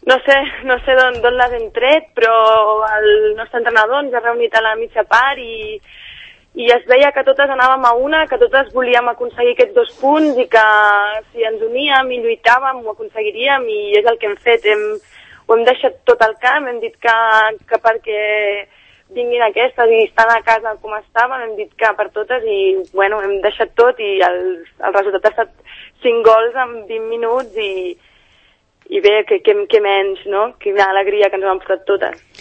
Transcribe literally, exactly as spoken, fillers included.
No sé, no sé d'on les hem tret, però el nostre entrenador ens ha reunit a la mitja part i, i es veia que totes anàvem a una, que totes volíem aconseguir aquests dos punts i que si ens uníem i lluitàvem ho aconseguiríem i és el que hem fet. Hem, ho hem deixat tot al camp, hem dit que, que perquè vinguin aquestes i estan a casa com estaven, hem dit que per totes i bueno, hem deixat tot i el, el resultat ha estat cinc gols en vint minuts i i bé, que, que, que menys, no? Quina alegria que ens ho han portat totes.